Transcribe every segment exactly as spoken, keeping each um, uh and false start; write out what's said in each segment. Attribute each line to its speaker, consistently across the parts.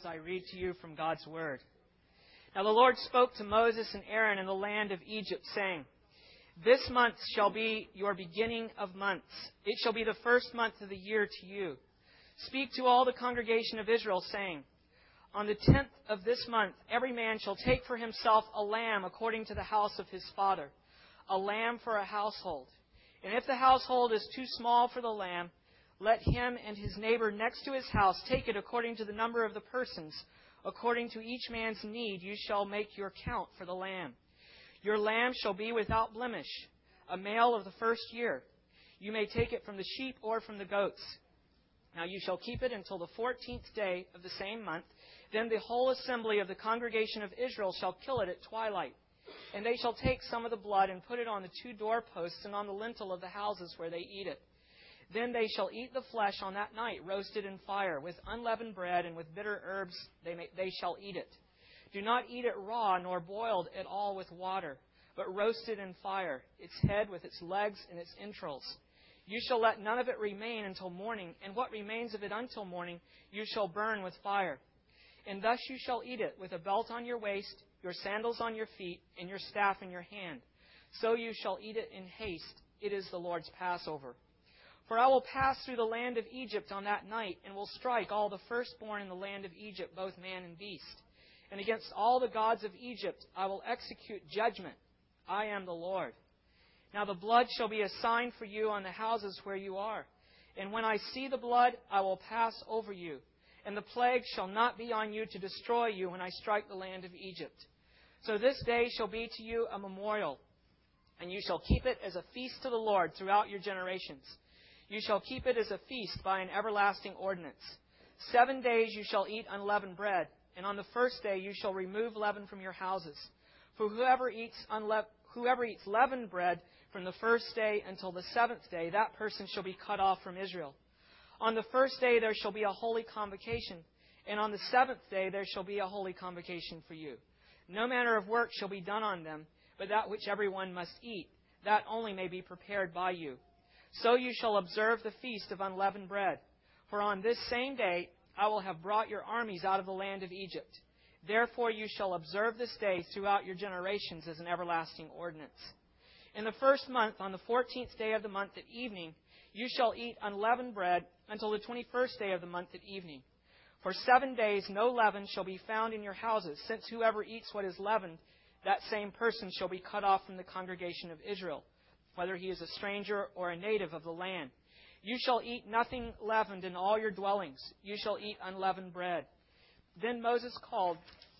Speaker 1: as I read to you from God's Word. Now the Lord spoke to Moses and Aaron in the land of Egypt, saying, This month shall be your beginning of months. It shall be the first month of the year to you. Speak to all the congregation of Israel, saying, On the tenth of this month every man shall take for himself a lamb according to the house of his father, a lamb for a household. And if the household is too small for the lamb, let him and his neighbor next to his house take it according to the number of the persons. According to each man's need, you shall make your count for the lamb. Your lamb shall be without blemish, a male of the first year. You may take it from the sheep or from the goats. Now you shall keep it until the fourteenth day of the same month. Then the whole assembly of the congregation of Israel shall kill it at twilight. And they shall take some of the blood and put it on the two doorposts and on the lintel of the houses where they eat it. Then they shall eat the flesh on that night, roasted in fire, with unleavened bread and with bitter herbs they, may, they shall eat it. Do not eat it raw, nor boiled at all with water, but roasted in fire, its head with its legs and its entrails. You shall let none of it remain until morning, and what remains of it until morning you shall burn with fire. And thus you shall eat it, with a belt on your waist, your sandals on your feet, and your staff in your hand. So you shall eat it in haste. It is the Lord's Passover. For I will pass through the land of Egypt on that night, and will strike all the firstborn in the land of Egypt, both man and beast. And against all the gods of Egypt I will execute judgment. I am the Lord. Now the blood shall be a sign for you on the houses where you are. And when I see the blood, I will pass over you. And the plague shall not be on you to destroy you when I strike the land of Egypt. So this day shall be to you a memorial, and you shall keep it as a feast to the Lord throughout your generations. You shall keep it as a feast by an everlasting ordinance. Seven days you shall eat unleavened bread, and on the first day you shall remove leaven from your houses. For whoever eats unle- whoever eats leavened bread from the first day until the seventh day, that person shall be cut off from Israel. On the first day there shall be a holy convocation, and on the seventh day there shall be a holy convocation for you. No manner of work shall be done on them, but that which everyone must eat, that only may be prepared by you. So you shall observe the feast of unleavened bread. For on this same day I will have brought your armies out of the land of Egypt. Therefore you shall observe this day throughout your generations as an everlasting ordinance. In the first month, on the fourteenth day of the month at evening, you shall eat unleavened bread until the twenty-first day of the month at evening. For seven days no leaven shall be found in your houses, since whoever eats what is leavened, that same person shall be cut off from the congregation of Israel, whether he is a stranger or a native of the land. You shall eat nothing leavened in all your dwellings. You shall eat unleavened bread. Then Moses called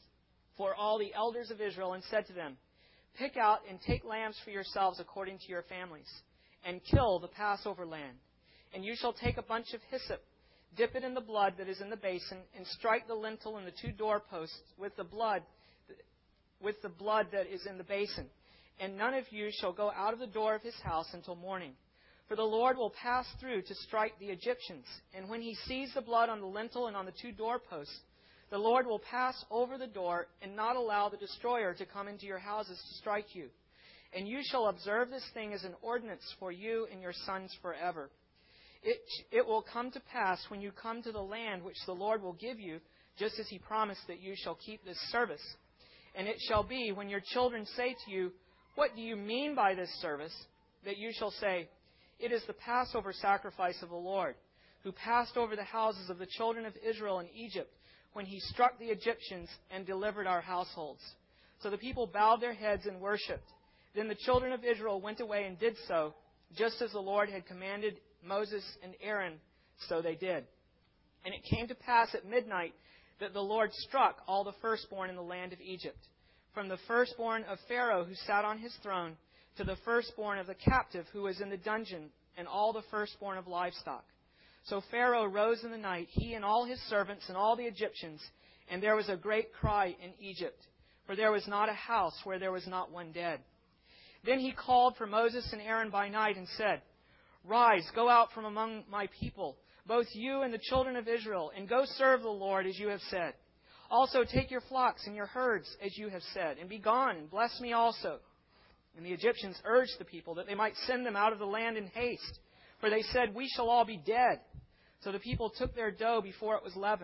Speaker 1: for all the elders of Israel and said to them, Pick out and take lambs for yourselves according to your families, and kill the Passover lamb. And you shall take a bunch of hyssop, dip it in the blood that is in the basin, and strike the lintel and the two doorposts with the blood, with the blood that is in the basin. And none of you shall go out of the door of his house until morning. For the Lord will pass through to strike the Egyptians. And when he sees the blood on the lintel and on the two doorposts, the Lord will pass over the door and not allow the destroyer to come into your houses to strike you. And you shall observe this thing as an ordinance for you and your sons forever. It, it will come to pass when you come to the land which the Lord will give you, just as he promised that you shall keep this service. And it shall be when your children say to you, What do you mean by this service? That you shall say, It is the Passover sacrifice of the Lord, who passed over the houses of the children of Israel in Egypt, when he struck the Egyptians and delivered our households. So the people bowed their heads and worshipped. Then the children of Israel went away and did so, just as the Lord had commanded Moses and Aaron, so they did. And it came to pass at midnight that the Lord struck all the firstborn in the land of Egypt, from the firstborn of Pharaoh who sat on his throne, to the firstborn of the captive who was in the dungeon, and all the firstborn of livestock. So Pharaoh rose in the night, he and all his servants and all the Egyptians, and there was a great cry in Egypt, for there was not a house where there was not one dead. Then he called for Moses and Aaron by night and said, Rise, go out from among my people, both you and the children of Israel, and go serve the Lord as you have said. Also take your flocks and your herds as you have said, and be gone, and bless me also. And the Egyptians urged the people that they might send them out of the land in haste, for they said, We shall all be dead. So the people took their dough before it was leavened,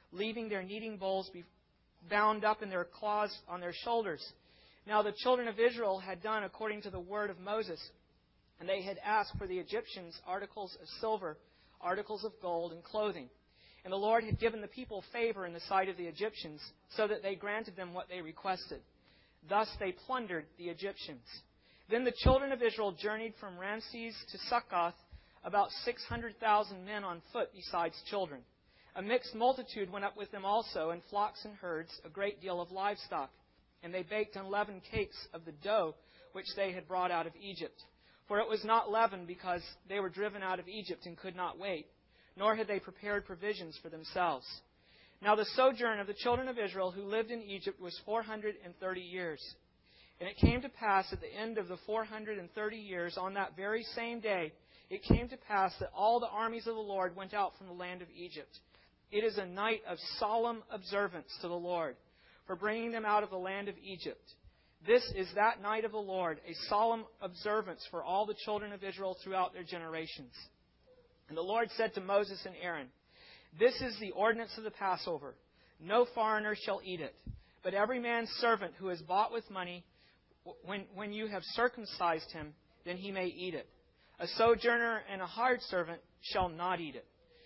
Speaker 1: leaving their kneading bowls be bound up in their cloths on their shoulders. Now the children of Israel had done according to the word of Moses, and they had asked for the Egyptians articles of silver, articles of gold, and clothing. And the Lord had given the people favor in the sight of the Egyptians, so that they granted them what they requested. Thus they plundered the Egyptians. Then the children of Israel journeyed from Ramses to Succoth, about six hundred thousand men on foot besides children. A mixed multitude went up with them also, and flocks and herds, a great deal of livestock. And they baked unleavened cakes of the dough which they had brought out of Egypt. For it was not leavened, because they were driven out of Egypt and could not wait, nor had they prepared provisions for themselves. Now the sojourn of the children of Israel who lived in Egypt was four hundred thirty years. And it came to pass at the end of the four hundred thirty years, on that very same day, it came to pass that all the armies of the Lord went out from the land of Egypt. It is a night of solemn observance to the Lord, for bringing them out of the land of Egypt. This is that night of the Lord, a solemn observance for all the children of Israel throughout their generations. And the Lord said to Moses and Aaron, This is the ordinance of the Passover. No foreigner shall eat it, but every man's servant who is bought with money, when, when you have circumcised him, then he may eat it. A sojourner and a hired servant shall not eat it.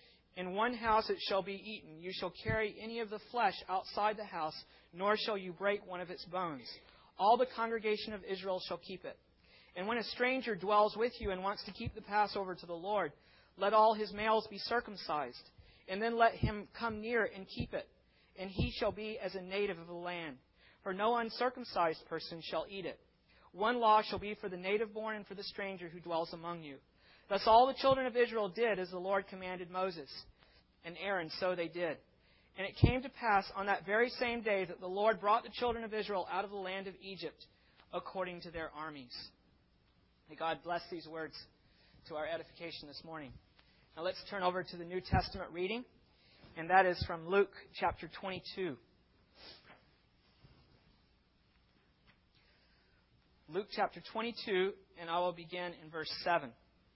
Speaker 1: In one house it shall be eaten. You shall carry any of the flesh outside the house, nor shall you break one of its bones. All the congregation of Israel shall keep it. And when a stranger dwells with you and wants to keep the Passover to the Lord, let all his males be circumcised, and then let him come near and keep it. And he shall be as a native of the land. For no uncircumcised person shall eat it. One law shall be for the native born and for the stranger who dwells among you. Thus all the children of Israel did as the Lord commanded Moses and Aaron, so they did. And it came to pass on that very same day that the Lord brought the children of Israel out of the land of Egypt according to their armies. May God bless these words to our edification this morning. Now let's turn over to the New Testament reading, and that is from Luke chapter twenty-two. Luke chapter twenty-two, and I will begin in verse seven.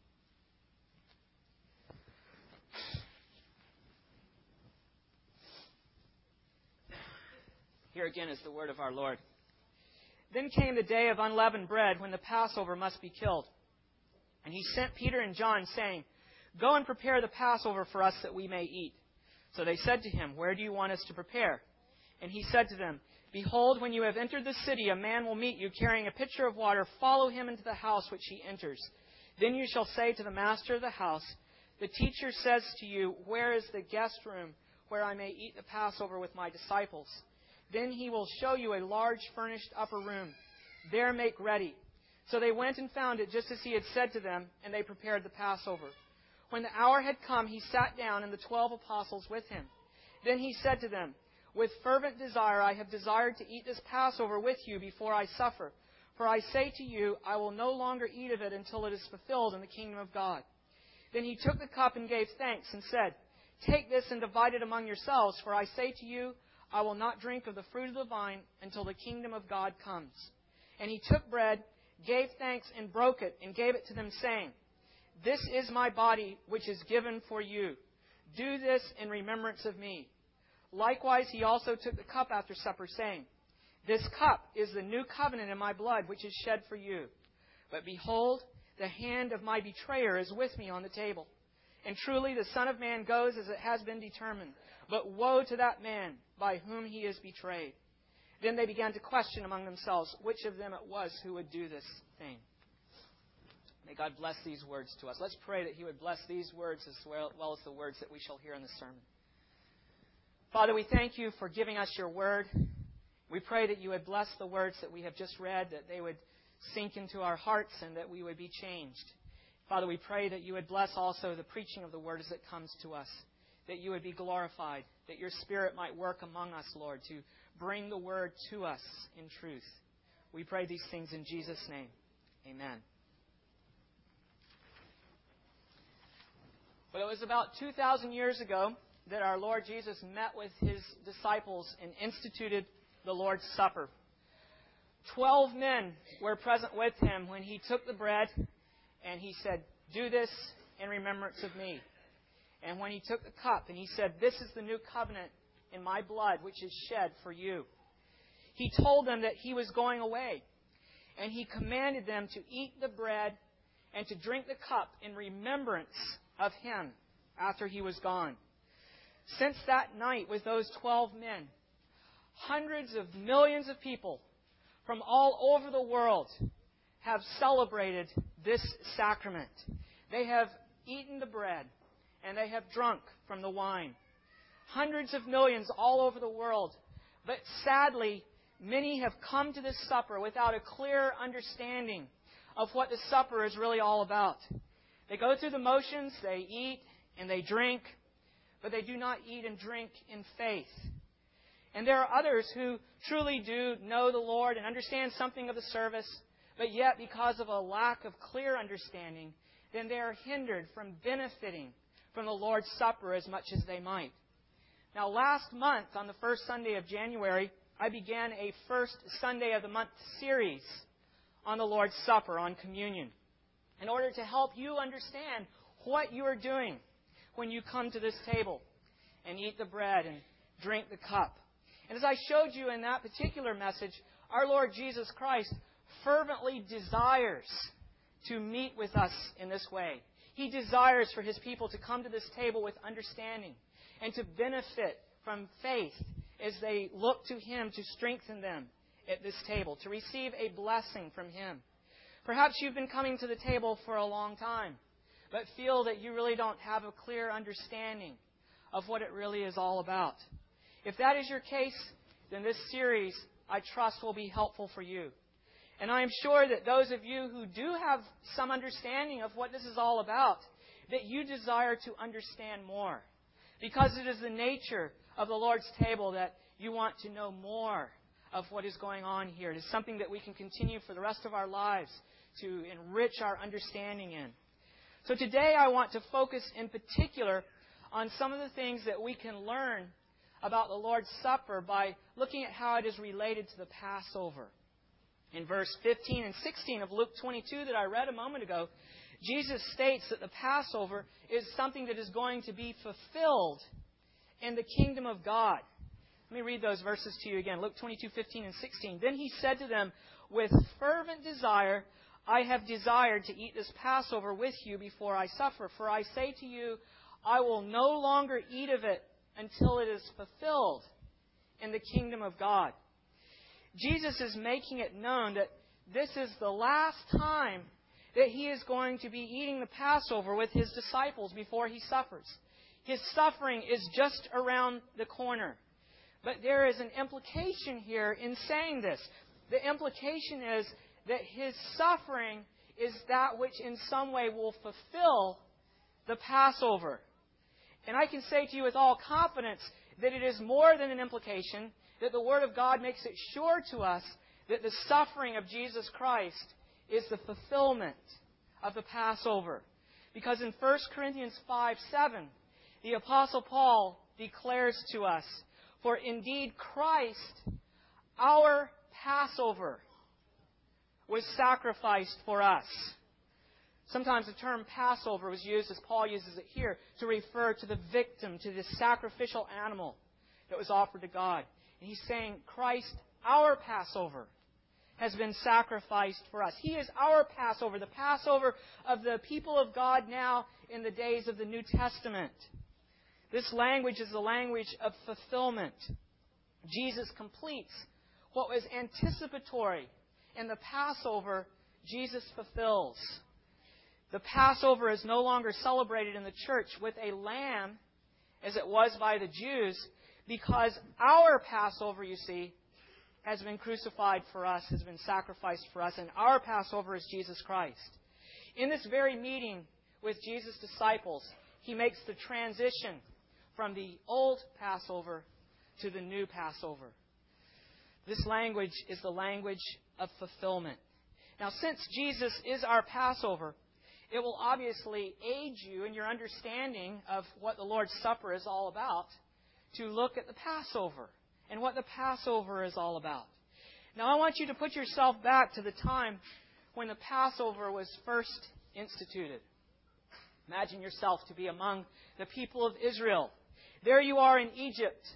Speaker 1: Here again is the word of our Lord. Then came the day of unleavened bread, when the Passover must be killed. And he sent Peter and John, saying, Go and prepare the Passover for us, that we may eat. So they said to him, Where do you want us to prepare? And he said to them, Behold, when you have entered the city, a man will meet you carrying a pitcher of water. Follow him into the house which he enters. Then you shall say to the master of the house, The teacher says to you, Where is the guest room where I may eat the Passover with my disciples? Then he will show you a large furnished upper room. There make ready. So they went and found it just as he had said to them, and they prepared the Passover. When the hour had come, he sat down, and the twelve apostles with him. Then he said to them, With fervent desire I have desired to eat this Passover with you before I suffer. For I say to you, I will no longer eat of it until it is fulfilled in the kingdom of God. Then he took the cup and gave thanks, and said, Take this and divide it among yourselves, for I say to you, I will not drink of the fruit of the vine until the kingdom of God comes. And he took bread, gave thanks, and broke it, and gave it to them, saying, This is my body, which is given for you. Do this in remembrance of me. Likewise, he also took the cup after supper, saying, This cup is the new covenant in my blood, which is shed for you. But behold, the hand of my betrayer is with me on the table. And truly the Son of Man goes as it has been determined. But woe to that man by whom he is betrayed. Then they began to question among themselves which of them it was who would do this thing. May God bless these words to us. Let's pray that he would bless these words as well, well as the words that we shall hear in the sermon. Father, we thank you for giving us your word. We pray that you would bless the words that we have just read, that they would sink into our hearts and that we would be changed. Father, we pray that you would bless also the preaching of the word as it comes to us, that you would be glorified, that your Spirit might work among us, Lord, to bring the word to us in truth. We pray these things in Jesus' name. Amen. Well, it was about two thousand years ago that our Lord Jesus met with his disciples and instituted the Lord's Supper. Twelve men were present with him when he took the bread and he said, Do this in remembrance of me. And when he took the cup and he said, This is the new covenant in my blood, which is shed for you." He told them that He was going away, and He commanded them to eat the bread and to drink the cup in remembrance of Him after He was gone. Since that night with those twelve men, hundreds of millions of people from all over the world have celebrated this sacrament. They have eaten the bread and they have drunk from the wine. Hundreds of millions all over the world. But sadly, many have come to this supper without a clear understanding of what the supper is really all about. They go through the motions, they eat and they drink, but they do not eat and drink in faith. And there are others who truly do know the Lord and understand something of the service, but yet because of a lack of clear understanding, then they are hindered from benefiting from the Lord's Supper as much as they might. Now, last month, on the first Sunday of January, I began a first Sunday of the month series on the Lord's Supper, on communion, in order to help you understand what you are doing when you come to this table and eat the bread and drink the cup. And as I showed you in that particular message, our Lord Jesus Christ fervently desires to meet with us in this way. He desires for His people to come to this table with understanding and to benefit from faith as they look to Him to strengthen them at this table, to receive a blessing from Him. Perhaps you've been coming to the table for a long time, but feel that you really don't have a clear understanding of what it really is all about. If that is your case, then this series, I trust, will be helpful for you. And I am sure that those of you who do have some understanding of what this is all about, that you desire to understand more. Because it is the nature of the Lord's table that you want to know more of what is going on here. It is something that we can continue for the rest of our lives to enrich our understanding in. So today I want to focus in particular on some of the things that we can learn about the Lord's Supper by looking at how it is related to the Passover. In verse fifteen and sixteen of Luke twenty-two that I read a moment ago, Jesus states that the Passover is something that is going to be fulfilled in the kingdom of God. Let me read those verses to you again. Luke twenty-two, fifteen and sixteen. "Then He said to them, 'With fervent desire I have desired to eat this Passover with you before I suffer. For I say to you, I will no longer eat of it until it is fulfilled in the kingdom of God.'" Jesus is making it known that this is the last time that He is going to be eating the Passover with His disciples before He suffers. His suffering is just around the corner. But there is an implication here in saying this. The implication is that His suffering is that which in some way will fulfill the Passover. And I can say to you with all confidence that it is more than an implication, that the Word of God makes it sure to us that the suffering of Jesus Christ is the fulfillment of the Passover. Because in First Corinthians five seven, the Apostle Paul declares to us, "For indeed Christ, our Passover, was sacrificed for us." Sometimes the term Passover was used, as Paul uses it here, to refer to the victim, to the sacrificial animal that was offered to God. And he's saying, Christ, our Passover, has been sacrificed for us. He is our Passover, the Passover of the people of God now in the days of the New Testament. This language is the language of fulfillment. Jesus completes what was anticipatory in the Passover. Jesus fulfills. The Passover is no longer celebrated in the church with a lamb, as it was by the Jews, because our Passover, you see, has been crucified for us, has been sacrificed for us, and our Passover is Jesus Christ. In this very meeting with Jesus' disciples, He makes the transition from the old Passover to the new Passover. This language is the language of fulfillment. Now, since Jesus is our Passover, it will obviously aid you in your understanding of what the Lord's Supper is all about to look at the Passover and what the Passover is all about. Now, I want you to put yourself back to the time when the Passover was first instituted. Imagine yourself to be among the people of Israel. There you are in Egypt,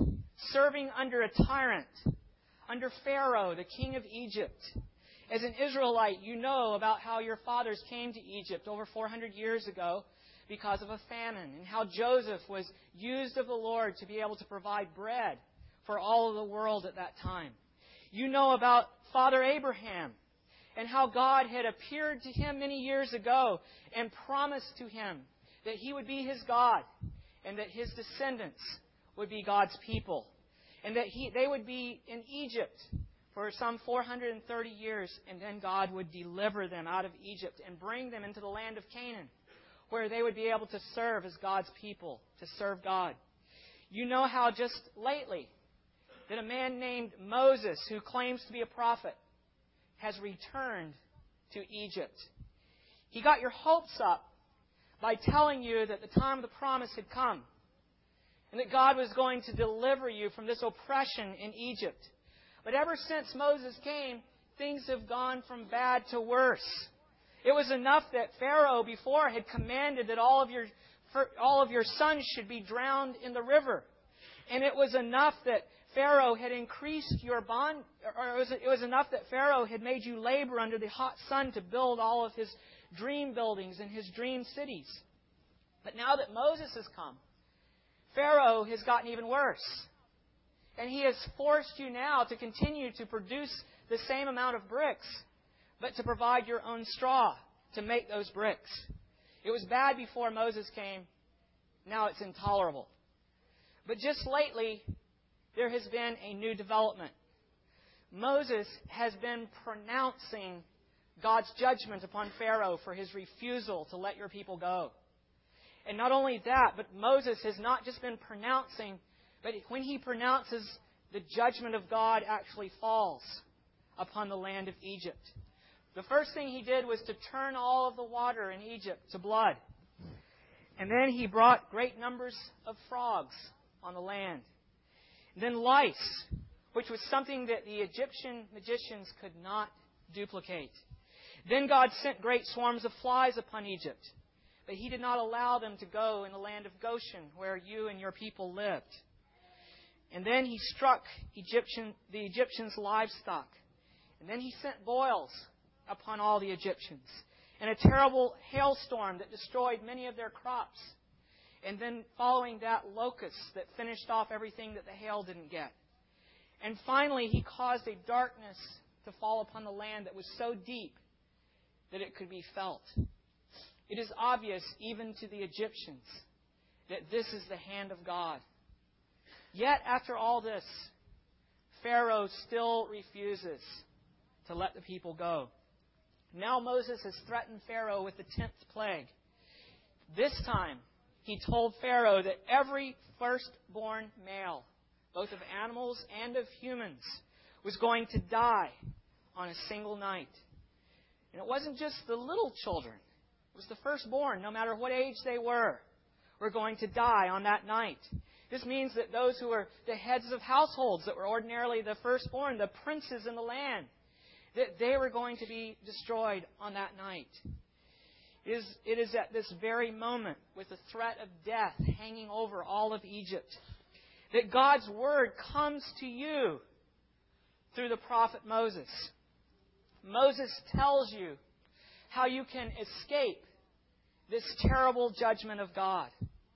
Speaker 1: serving under a tyrant, under Pharaoh, the king of Egypt. As an Israelite, you know about how your fathers came to Egypt over four hundred years ago because of a famine, and how Joseph was used of the Lord to be able to provide bread for all of the world at that time. You know about Father Abraham and how God had appeared to him many years ago and promised to him that he would be his God and that his descendants would be God's people, and that he, they would be in Egypt for some four hundred thirty years, and then God would deliver them out of Egypt and bring them into the land of Canaan, where they would be able to serve as God's people, to serve God. You know how just lately that a man named Moses, who claims to be a prophet, has returned to Egypt. He got your hopes up by telling you that the time of the promise had come and that God was going to deliver you from this oppression in Egypt. But ever since Moses came, things have gone from bad to worse. It was enough that Pharaoh before had commanded that all of your all of your sons should be drowned in the river. And it was enough that Pharaoh had increased your bond, or it was, it was enough that Pharaoh had made you labor under the hot sun to build all of his dream buildings and his dream cities. But now that Moses has come, Pharaoh has gotten even worse. And he has forced you now to continue to produce the same amount of bricks, but to provide your own straw to make those bricks. It was bad before Moses came. Now it's intolerable. But just lately, there has been a new development. Moses has been pronouncing God's judgment upon Pharaoh for his refusal to let your people go. And not only that, but Moses has not just been pronouncing, but when he pronounces, the judgment of God actually falls upon the land of Egypt. The first thing he did was to turn all of the water in Egypt to blood. And then he brought great numbers of frogs on the land. And then lice, which was something that the Egyptian magicians could not duplicate. Then God sent great swarms of flies upon Egypt, but He did not allow them to go in the land of Goshen, where you and your people lived. And then He struck Egyptian, the Egyptians' livestock. And then He sent boils upon all the Egyptians, and a terrible hailstorm that destroyed many of their crops. And then following that, locusts that finished off everything that the hail didn't get. And finally, He caused a darkness to fall upon the land that was so deep that it could be felt. It is obvious, even to the Egyptians, that this is the hand of God. Yet, after all this, Pharaoh still refuses to let the people go. Now Moses has threatened Pharaoh with the tenth plague. This time, he told Pharaoh that every firstborn male, both of animals and of humans, was going to die on a single night. And it wasn't just the little children. It was the firstborn, no matter what age they were, were going to die on that night. This means that those who were the heads of households, that were ordinarily the firstborn, the princes in the land, that they were going to be destroyed on that night. It is, it is at this very moment, with the threat of death hanging over all of Egypt, that God's Word comes to you through the prophet Moses. Moses tells you how you can escape this terrible judgment of God.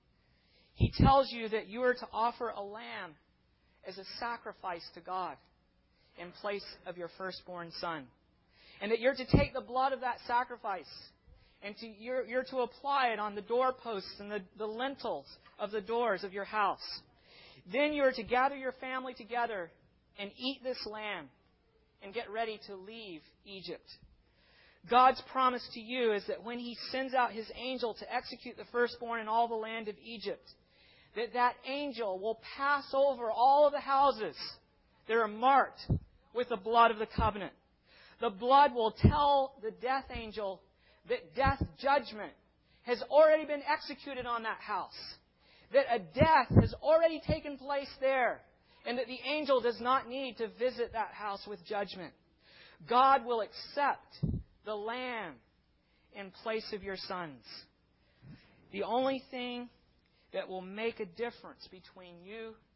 Speaker 1: He tells you that you are to offer a lamb as a sacrifice to God in place of your firstborn son. And that you're to take the blood of that sacrifice and to, you're, you're to apply it on the doorposts and the, the lintels of the doors of your house. Then you are to gather your family together and eat this lamb and get ready to leave Egypt. God's promise to you is that when He sends out His angel to execute the firstborn in all the land of Egypt, that that angel will pass over all of the houses that are marked with the blood of the covenant. The blood will tell the death angel that death judgment has already been executed on that house. That a death has already taken place there. And that the angel does not need to visit that house with judgment. God will accept the lamb in place of your sons. The only thing that will make a difference between you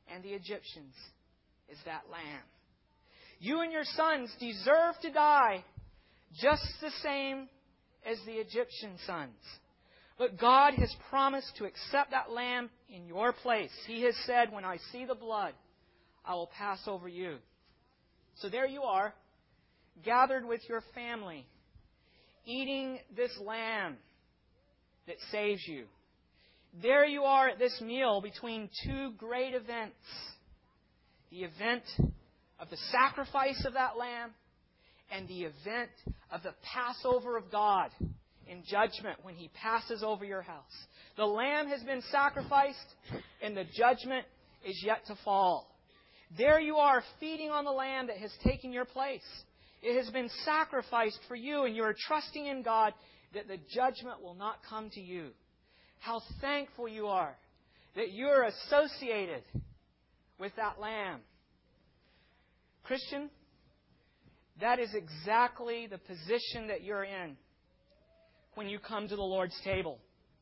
Speaker 1: and the Egyptians is that lamb. You and your sons deserve to die just the same as the Egyptian sons. But God has promised to accept that lamb in your place. He has said, when I see the blood, I will pass over you. So there you are, gathered with your family, eating this lamb that saves you. There you are at this meal between two great events. The event of the sacrifice of that lamb and the event of the Passover of God in judgment when He passes over your house. The lamb has been sacrificed and the judgment is yet to fall. There you are feeding on the lamb that has taken your place. It has been sacrificed for you and you are trusting in God that the judgment will not come to you. How thankful you are that you are associated with that lamb. Christian, that is exactly the position that you're in when you come to the Lord's table.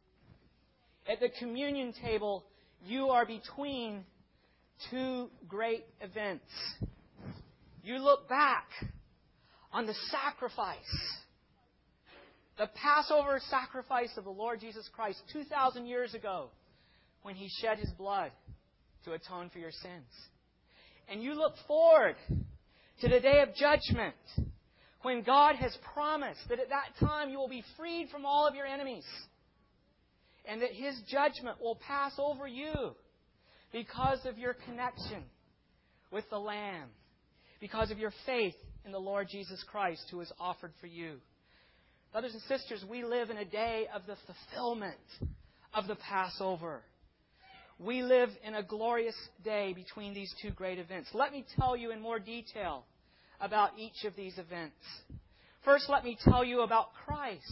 Speaker 1: At the communion table, you are between two great events. You look back on the sacrifice, the Passover sacrifice of the Lord Jesus Christ two thousand years ago when He shed His blood to atone for your sins. And you look forward to the day of judgment when God has promised that at that time you will be freed from all of your enemies and that His judgment will pass over you because of your connection with the Lamb, because of your faith in the Lord Jesus Christ who is offered for you. Brothers and sisters, we live in a day of the fulfillment of the Passover. We live in a glorious day between these two great events. Let me tell you in more detail about each of these events. First, let me tell you about Christ,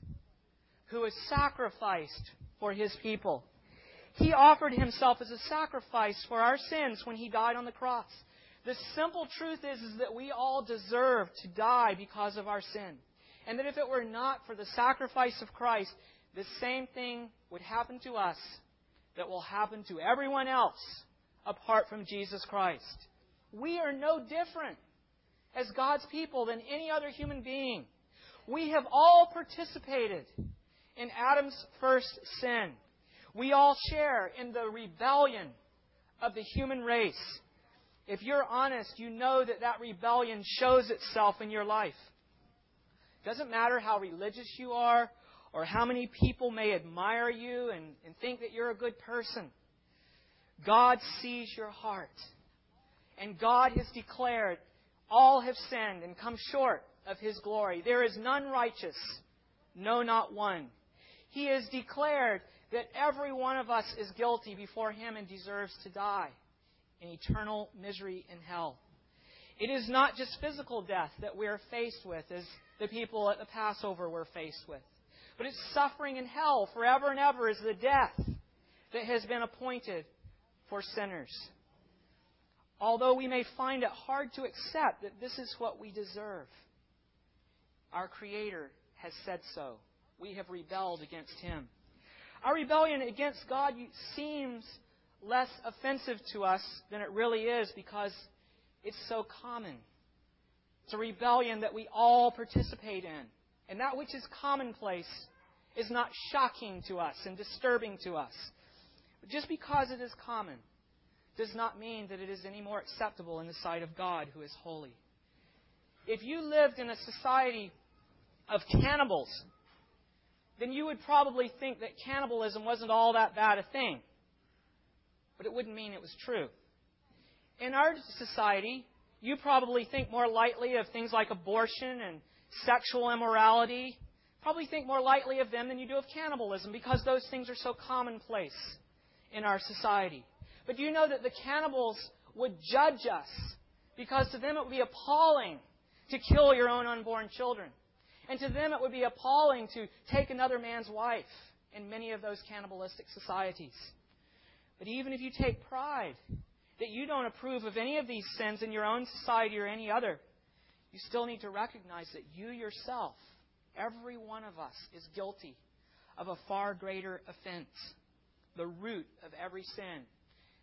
Speaker 1: who was sacrificed for His people. He offered Himself as a sacrifice for our sins when He died on the cross. The simple truth is, is that we all deserve to die because of our sin. And that if it were not for the sacrifice of Christ, the same thing would happen to us that will happen to everyone else apart from Jesus Christ. We are no different as God's people than any other human being. We have all participated in Adam's first sin. We all share in the rebellion of the human race. If you're honest, you know that that rebellion shows itself in your life. It doesn't matter how religious you are or how many people may admire you and, and think that you're a good person. God sees your heart. And God has declared, all have sinned and come short of His glory. There is none righteous, no, not one. He has declared that every one of us is guilty before Him and deserves to die in eternal misery in hell. It is not just physical death that we are faced with, as the people at the Passover were faced with. But it's suffering in hell forever and ever is the death that has been appointed for sinners. Although we may find it hard to accept that this is what we deserve, our Creator has said so. We have rebelled against Him. Our rebellion against God seems less offensive to us than it really is because it's so common. It's a rebellion that we all participate in. And that which is commonplace is not shocking to us and disturbing to us. But just because it is common does not mean that it is any more acceptable in the sight of God, who is holy. If you lived in a society of cannibals, then you would probably think that cannibalism wasn't all that bad a thing. But it wouldn't mean it was true. In our society, you probably think more lightly of things like abortion and sexual immorality. Probably think more lightly of them than you do of cannibalism because those things are so commonplace in our society. But do you know that the cannibals would judge us because to them it would be appalling to kill your own unborn children. And to them it would be appalling to take another man's wife in many of those cannibalistic societies. But even if you take pride that you don't approve of any of these sins in your own society or any other, you still need to recognize that you yourself, every one of us, is guilty of a far greater offense. The root of every sin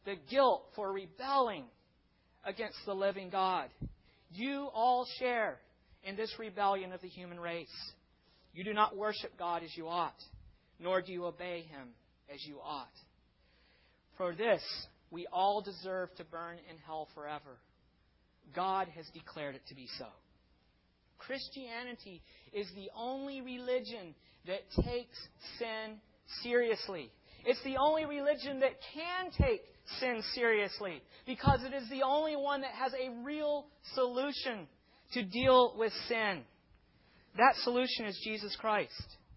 Speaker 1: the guilt for rebelling against the living God. You all share in this rebellion of the human race. You do not worship God as you ought, nor do you obey Him as you ought. For this, we all deserve to burn in hell forever. God has declared it to be so. Christianity is the only religion that takes sin seriously. It's the only religion that can take sin seriously because it is the only one that has a real solution to deal with sin. That solution is Jesus Christ.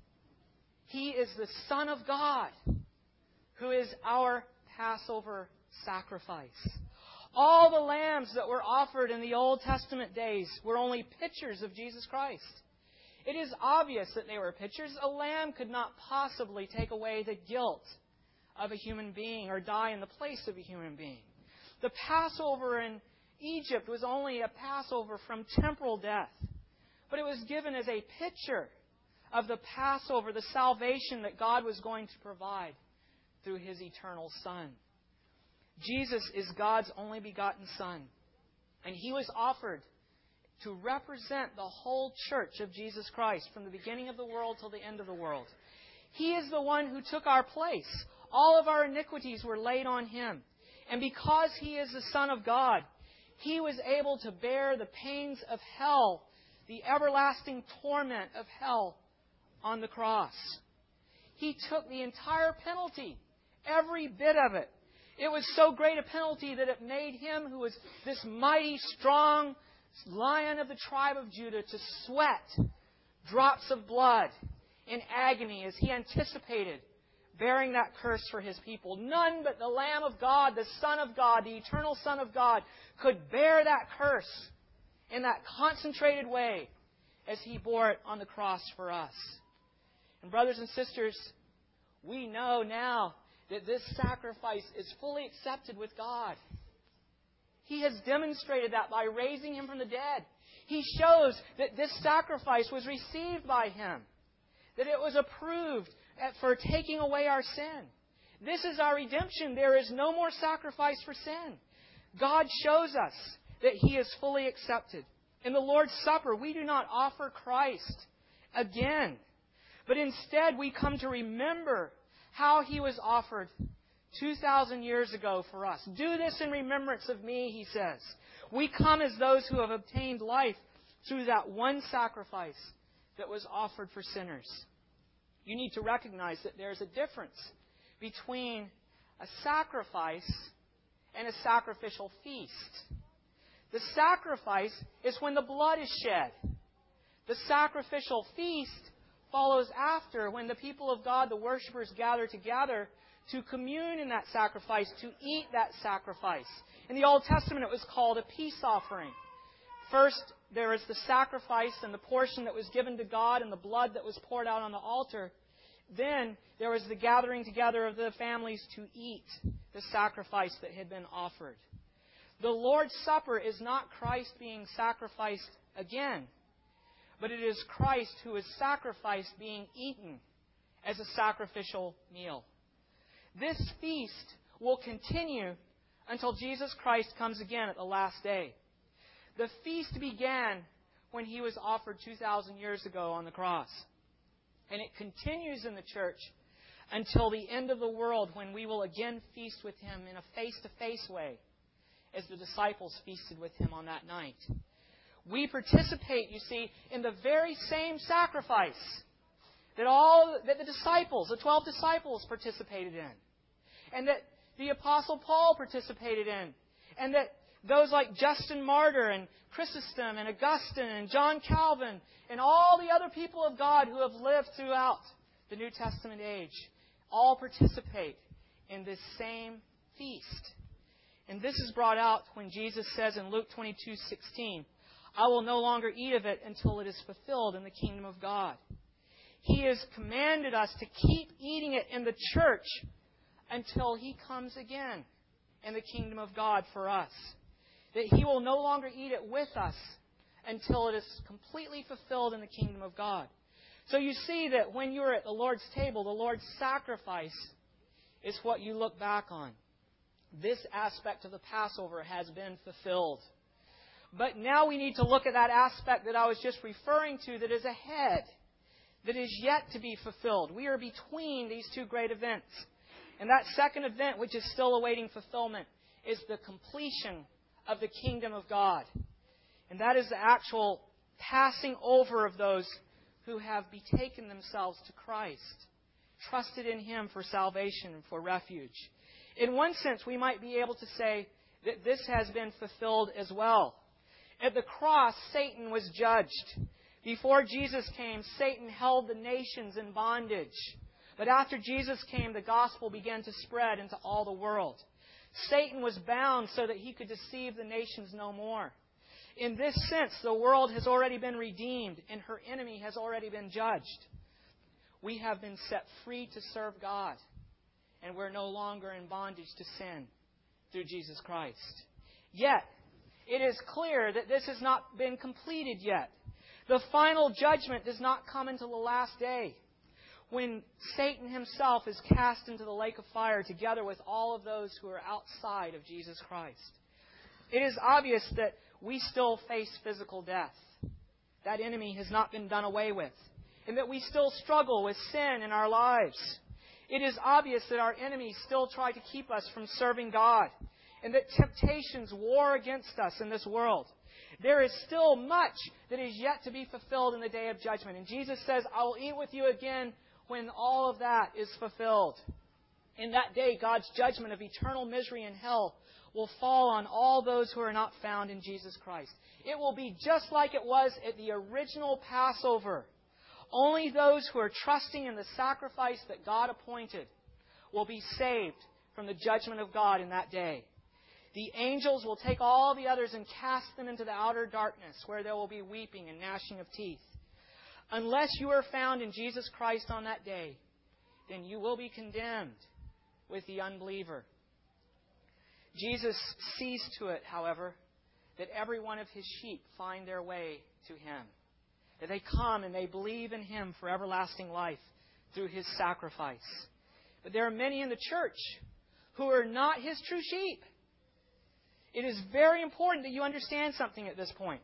Speaker 1: He is the Son of God who is our Passover sacrifice. All the lambs that were offered in the Old Testament days were only pictures of Jesus Christ. It is obvious that they were pictures. A lamb could not possibly take away the guilt of a human being or die in the place of a human being. The Passover in Egypt was only a Passover from temporal death, but it was given as a picture of the Passover, the salvation that God was going to provide through His eternal Son. Jesus is God's only begotten Son, and He was offered to represent the whole church of Jesus Christ from the beginning of the world till the end of the world. He is the one who took our place. All of our iniquities were laid on Him. And because He is the Son of God, He was able to bear the pains of hell, the everlasting torment of hell on the cross. He took the entire penalty, every bit of it. It was so great a penalty that it made Him, who was this mighty, strong Lion of the tribe of Judah, to sweat drops of blood in agony as He anticipated bearing that curse for His people. None but the Lamb of God, the Son of God, the eternal Son of God, could bear that curse in that concentrated way as He bore it on the cross for us. And brothers and sisters, we know now that this sacrifice is fully accepted with God. He has demonstrated that by raising Him from the dead. He shows that this sacrifice was received by Him, that it was approved for taking away our sin. This is our redemption. There is no more sacrifice for sin. God shows us that He is fully accepted. In the Lord's Supper, we do not offer Christ again, but instead we come to remember how He was offered two thousand years ago for us. Do this in remembrance of me, He says. We come as those who have obtained life through that one sacrifice that was offered for sinners. You need to recognize that there's a difference between a sacrifice and a sacrificial feast. The sacrifice is when the blood is shed. The sacrificial feast follows after, when the people of God, the worshipers, gather together to commune in that sacrifice, to eat that sacrifice. In the Old Testament, it was called a peace offering. First, there is the sacrifice and the portion that was given to God and the blood that was poured out on the altar. Then there was the gathering together of the families to eat the sacrifice that had been offered. The Lord's Supper is not Christ being sacrificed again, but it is Christ who is sacrificed being eaten as a sacrificial meal. This feast will continue until Jesus Christ comes again at the last day. The feast began when He was offered two thousand years ago on the cross. And it continues in the church until the end of the world, when we will again feast with Him in a face-to-face way, as the disciples feasted with Him on that night. We participate, you see, in the very same sacrifice that all that the disciples, the twelve disciples, participated in, and that the Apostle Paul participated in, and that those like Justin Martyr and Chrysostom and Augustine and John Calvin and all the other people of God who have lived throughout the New Testament age all participate in this same feast. And this is brought out when Jesus says in Luke twenty-two sixteen, "I will no longer eat of it until it is fulfilled in the kingdom of God." He has commanded us to keep eating it in the church until He comes again in the kingdom of God for us. That He will no longer eat it with us until it is completely fulfilled in the kingdom of God. So you see that when you're at the Lord's table, the Lord's sacrifice is what you look back on. This aspect of the Passover has been fulfilled. But now we need to look at that aspect that I was just referring to that is ahead, that is yet to be fulfilled. We are between these two great events. And that second event, which is still awaiting fulfillment, is the completion of the kingdom of God. And that is the actual passing over of those who have betaken themselves to Christ, trusted in Him for salvation and for refuge. In one sense, we might be able to say that this has been fulfilled as well. At the cross, Satan was judged. Before Jesus came, Satan held the nations in bondage. But after Jesus came, the gospel began to spread into all the world. Satan was bound so that he could deceive the nations no more. In this sense, the world has already been redeemed and her enemy has already been judged. We have been set free to serve God, and we're no longer in bondage to sin through Jesus Christ. Yet, it is clear that this has not been completed yet. The final judgment does not come until the last day, when Satan himself is cast into the lake of fire together with all of those who are outside of Jesus Christ. It is obvious that we still face physical death. That enemy has not been done away with. And that we still struggle with sin in our lives. It is obvious that our enemies still try to keep us from serving God. And that temptations war against us in this world. There is still much that is yet to be fulfilled in the day of judgment. And Jesus says, I will eat with you again when all of that is fulfilled. In that day, God's judgment of eternal misery in hell will fall on all those who are not found in Jesus Christ. It will be just like it was at the original Passover. Only those who are trusting in the sacrifice that God appointed will be saved from the judgment of God in that day. The angels will take all the others and cast them into the outer darkness, where there will be weeping and gnashing of teeth. Unless you are found in Jesus Christ on that day, then you will be condemned with the unbeliever. Jesus sees to it, however, that every one of His sheep find their way to Him. That they come and they believe in Him for everlasting life through His sacrifice. But there are many in the church who are not His true sheep. It is very important that you understand something at this point.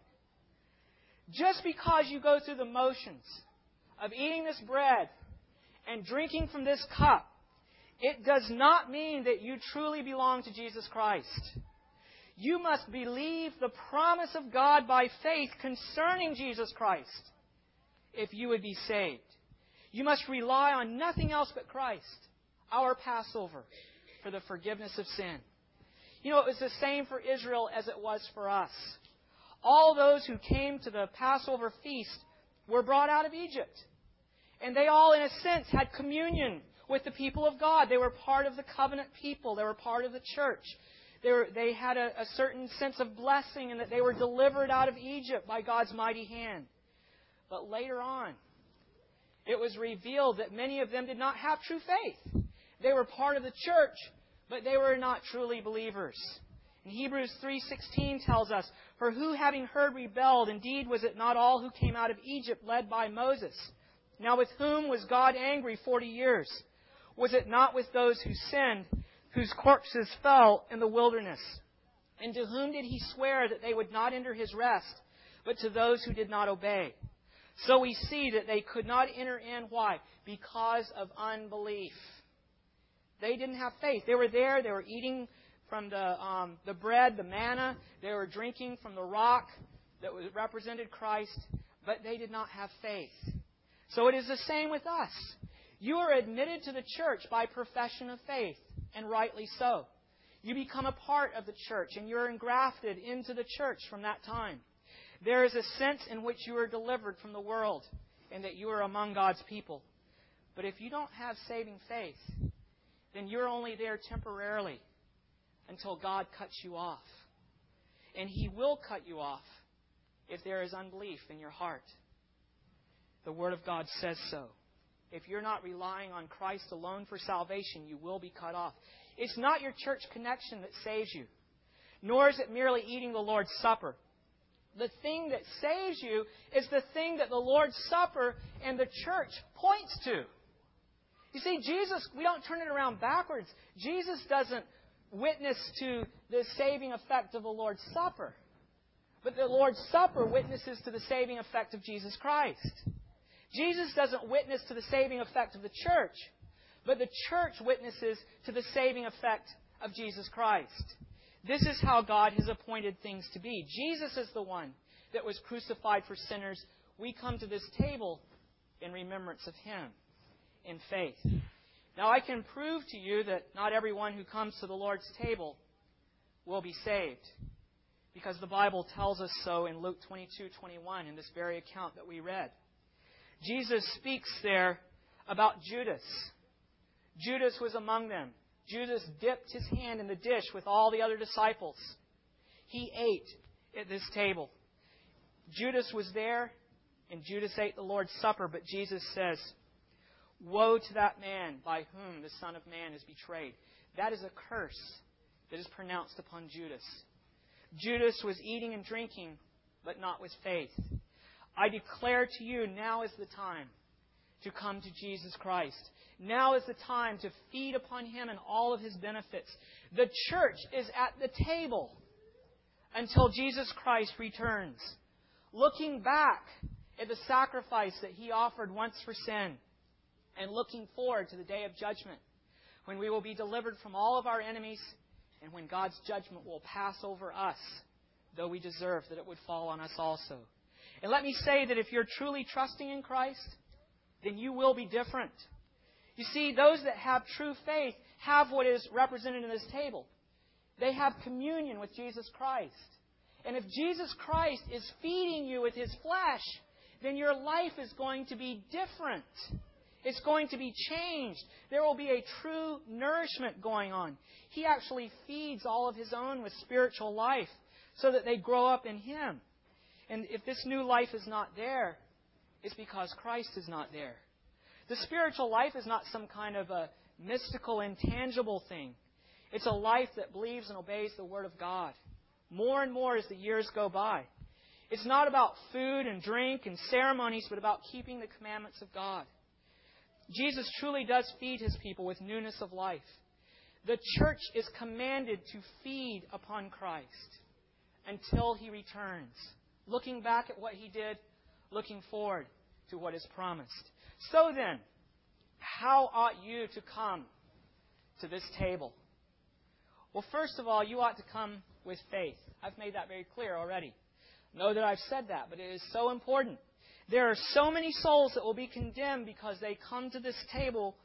Speaker 1: Just because you go through the motions of eating this bread and drinking from this cup, it does not mean that you truly belong to Jesus Christ. You must believe the promise of God by faith concerning Jesus Christ if you would be saved. You must rely on nothing else but Christ, our Passover, for the forgiveness of sin. You know, it was the same for Israel as it was for us. All those who came to the Passover feast were brought out of Egypt. And they all, in a sense, had communion with the people of God. They were part of the covenant people. They were part of the church. They, were, they had a, a certain sense of blessing in that they were delivered out of Egypt by God's mighty hand. But later on, it was revealed that many of them did not have true faith. They were part of the church, but they were not truly believers. And Hebrews three sixteen tells us, For who having heard rebelled, indeed was it not all who came out of Egypt led by Moses? Now with whom was God angry forty years? Was it not with those who sinned, whose corpses fell in the wilderness? And to whom did He swear that they would not enter His rest, but to those who did not obey? So we see that they could not enter in. Why? Because of unbelief. They didn't have faith. They were there. They were eating from the um, the bread, the manna. They were drinking from the rock that was, represented Christ. But they did not have faith. So it is the same with us. You are admitted to the church by profession of faith, and rightly so. You become a part of the church, and you're engrafted into the church from that time. There is a sense in which you are delivered from the world, and that you are among God's people. But if you don't have saving faith, then you're only there temporarily until God cuts you off. And He will cut you off if there is unbelief in your heart. The Word of God says so. If you're not relying on Christ alone for salvation, you will be cut off. It's not your church connection that saves you, nor is it merely eating the Lord's Supper. The thing that saves you is the thing that the Lord's Supper and the church points to. You see, Jesus, we don't turn it around backwards. Jesus doesn't witness to the saving effect of the Lord's Supper. But the Lord's Supper witnesses to the saving effect of Jesus Christ. Jesus doesn't witness to the saving effect of the church, but the church witnesses to the saving effect of Jesus Christ. This is how God has appointed things to be. Jesus is the one that was crucified for sinners. We come to this table in remembrance of Him, in faith. Now, I can prove to you that not everyone who comes to the Lord's table will be saved, because the Bible tells us so in Luke twenty-two twenty-one, in this very account that we read. Jesus speaks there about Judas. Judas was among them. Judas dipped his hand in the dish with all the other disciples. He ate at this table. Judas was there, and Judas ate the Lord's Supper, but Jesus says, "Woe to that man by whom the Son of Man is betrayed." That is a curse that is pronounced upon Judas. Judas was eating and drinking, but not with faith. I declare to you, now is the time to come to Jesus Christ. Now is the time to feed upon Him and all of His benefits. The church is at the table until Jesus Christ returns, looking back at the sacrifice that He offered once for sin, and looking forward to the day of judgment, when we will be delivered from all of our enemies, and when God's judgment will pass over us, though we deserve that it would fall on us also. And let me say that if you're truly trusting in Christ, then you will be different. You see, those that have true faith have what is represented in this table. They have communion with Jesus Christ. And if Jesus Christ is feeding you with His flesh, then your life is going to be different. It's going to be changed. There will be a true nourishment going on. He actually feeds all of His own with spiritual life so that they grow up in Him. And if this new life is not there, it's because Christ is not there. The spiritual life is not some kind of a mystical, intangible thing. It's a life that believes and obeys the Word of God more and more as the years go by. It's not about food and drink and ceremonies, but about keeping the commandments of God. Jesus truly does feed His people with newness of life. The church is commanded to feed upon Christ until He returns, looking back at what He did, looking forward to what is promised. So then, how ought you to come to this table? Well, first of all, you ought to come with faith. I've made that very clear already. Know that I've said that, but it is so important. There are so many souls that will be condemned because they come to this table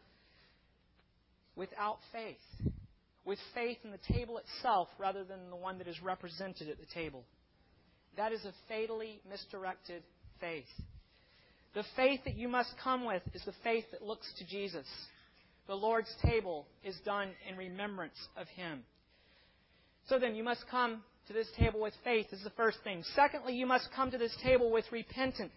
Speaker 1: without faith. With faith in the table itself rather than the one that is represented at the table. That is a fatally misdirected faith. The faith that you must come with is the faith that looks to Jesus. The Lord's table is done in remembrance of Him. So then, you must come to this table with faith is the first thing. Secondly, you must come to this table with repentance.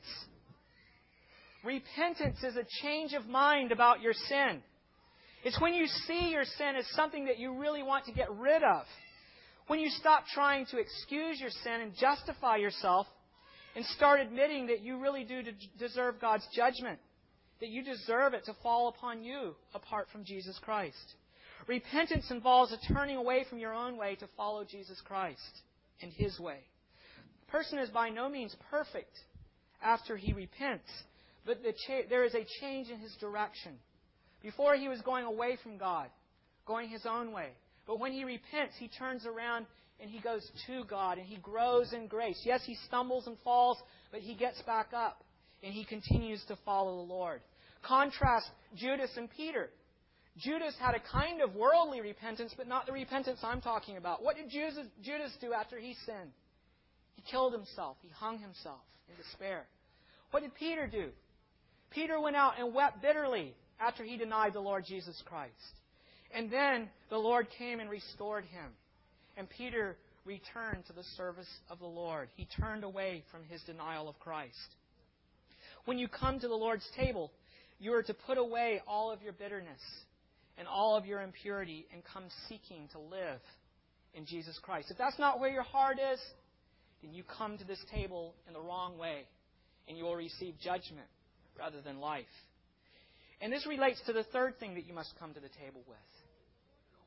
Speaker 1: Repentance is a change of mind about your sin. It's when you see your sin as something that you really want to get rid of. When you stop trying to excuse your sin and justify yourself and start admitting that you really do deserve God's judgment, that you deserve it to fall upon you apart from Jesus Christ. Repentance involves a turning away from your own way to follow Jesus Christ and His way. The person is by no means perfect after he repents, but the cha- there is a change in his direction. Before he was going away from God, going his own way. But when he repents, he turns around and he goes to God and he grows in grace. Yes, he stumbles and falls, but he gets back up and he continues to follow the Lord. Contrast Judas and Peter. Judas had a kind of worldly repentance, but not the repentance I'm talking about. What did Judas, Judas do after he sinned? He killed himself. He hung himself in despair. What did Peter do? Peter went out and wept bitterly after he denied the Lord Jesus Christ. And then the Lord came and restored him. And Peter returned to the service of the Lord. He turned away from his denial of Christ. When you come to the Lord's table, you are to put away all of your bitterness and all of your impurity and come seeking to live in Jesus Christ. If that's not where your heart is, then you come to this table in the wrong way and you will receive judgment rather than life. And this relates to the third thing that you must come to the table with,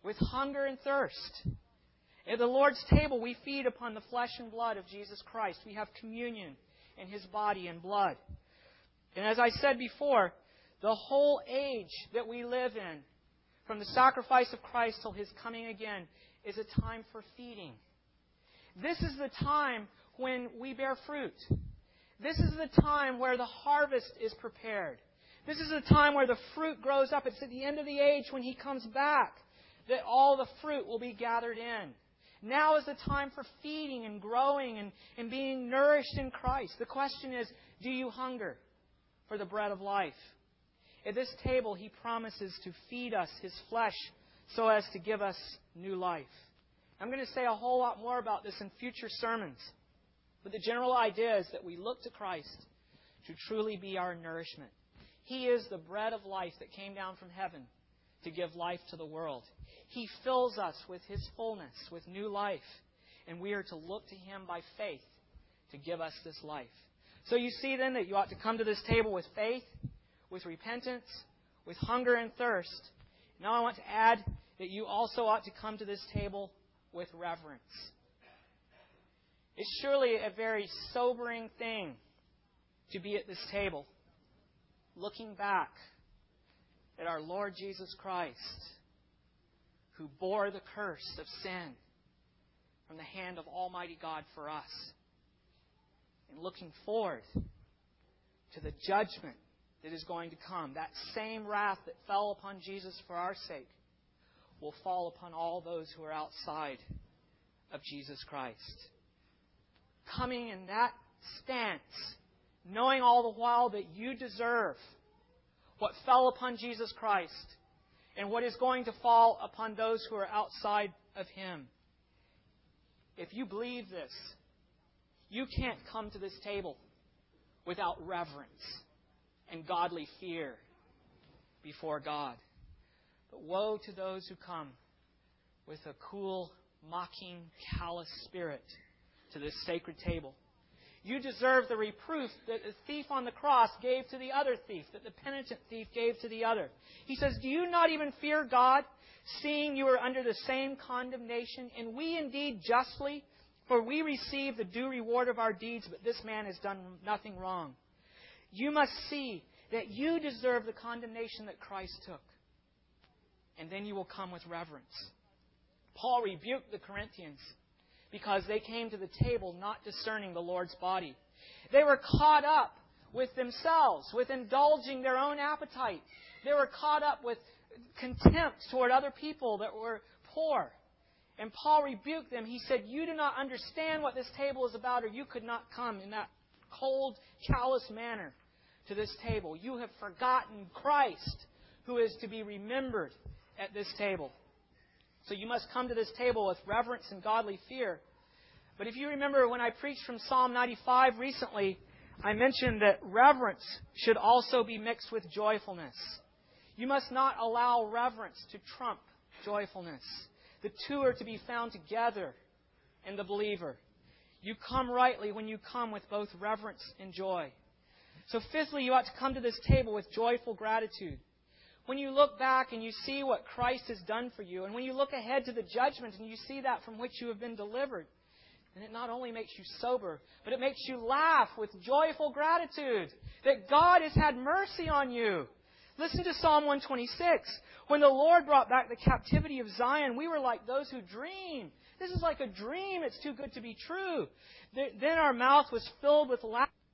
Speaker 1: with hunger and thirst. At the Lord's table, we feed upon the flesh and blood of Jesus Christ. We have communion in His body and blood. And as I said before, the whole age that we live in, from the sacrifice of Christ till His coming again, is a time for feeding. This is the time when we bear fruit. This is the time where the harvest is prepared. This is the time where the fruit grows up. It's at the end of the age when He comes back that all the fruit will be gathered in. Now is the time for feeding and growing and, and being nourished in Christ. The question is, do you hunger for the bread of life? At this table, He promises to feed us His flesh so as to give us new life. I'm going to say a whole lot more about this in future sermons. But the general idea is that we look to Christ to truly be our nourishment. He is the bread of life that came down from heaven to give life to the world. He fills us with His fullness, with new life. And we are to look to Him by faith to give us this life. So you see then that you ought to come to this table with faith, with repentance, with hunger and thirst. Now I want to add that you also ought to come to this table with reverence. It's surely a very sobering thing to be at this table, looking back at our Lord Jesus Christ, who bore the curse of sin from the hand of Almighty God for us, and looking forward to the judgment that is going to come. That same wrath that fell upon Jesus for our sake will fall upon all those who are outside of Jesus Christ. Coming in that stance, knowing all the while that you deserve what fell upon Jesus Christ and what is going to fall upon those who are outside of Him. If you believe this, you can't come to this table without reverence and godly fear before God. But woe to those who come with a cool, mocking, callous spirit to this sacred table. You deserve the reproof that the thief on the cross gave to the other thief, that the penitent thief gave to the other. He says, do you not even fear God, seeing you are under the same condemnation? And we indeed justly, for we receive the due reward of our deeds, but this man has done nothing wrong. You must see that you deserve the condemnation that Christ took. And then you will come with reverence. Paul rebuked the Corinthians because they came to the table not discerning the Lord's body. They were caught up with themselves, with indulging their own appetite. They were caught up with contempt toward other people that were poor. And Paul rebuked them. He said, you do not understand what this table is about, or you could not come in that cold, callous manner to this table. You have forgotten Christ, who is to be remembered at this table. So you must come to this table with reverence and godly fear. But if you remember when I preached from Psalm ninety-five recently, I mentioned that reverence should also be mixed with joyfulness. You must not allow reverence to trump joyfulness. The two are to be found together in the believer. You come rightly when you come with both reverence and joy. So fifthly, you ought to come to this table with joyful gratitude. When you look back and you see what Christ has done for you, and when you look ahead to the judgment and you see that from which you have been delivered, then it not only makes you sober, but it makes you laugh with joyful gratitude that God has had mercy on you. Listen to Psalm one twenty-six. When the Lord brought back the captivity of Zion, we were like those who dream. This is like a dream. It's too good to be true. Then our mouth was filled with laughter.